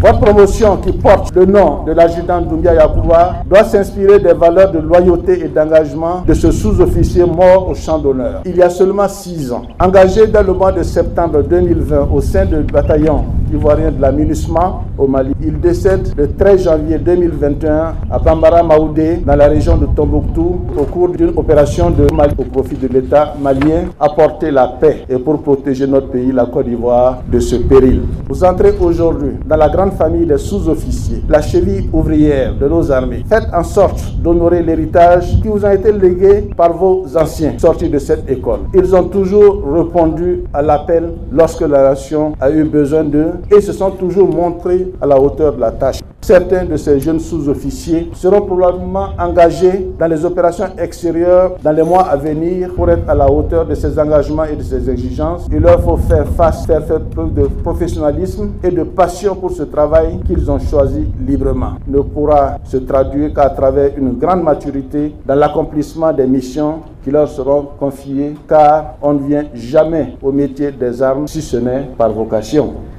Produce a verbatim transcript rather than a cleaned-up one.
Votre promotion qui porte le nom de l'adjudant Doumbia Yacouba doit s'inspirer des valeurs de loyauté et d'engagement de ce sous-officier mort au champ d'honneur. Il y a seulement six ans, engagé dans le mois de septembre deux mille vingt au sein du bataillon ivoirien de la MINUSMA au Mali, il décède le treize janvier deux mille vingt et un à Bambara Maoudé, dans la région de Tombouctou, au cours d'une opération de Mali au profit de l'État malien, apporter la paix et pour protéger notre pays, la Côte d'Ivoire, de ce péril. Vous entrez aujourd'hui dans la grande famille des sous-officiers, la cheville ouvrière de nos armées. Faites en sorte d'honorer l'héritage qui vous a été légué par vos anciens sortis de cette école. Ils ont toujours répondu à l'appel lorsque la nation a eu besoin d'eux et se sont toujours montrés à la hauteur de la tâche. Certains de ces jeunes sous-officiers seront probablement engagés dans les opérations extérieures dans les mois à venir pour être à la hauteur de ces engagements et de ces exigences. Il leur faut faire face, faire, faire preuve de professionnalisme et de passion pour ce travail qu'ils ont choisi librement. Ne pourra se traduire qu'à travers une grande maturité dans l'accomplissement des missions qui leur seront confiées, car on ne vient jamais au métier des armes si ce n'est par vocation.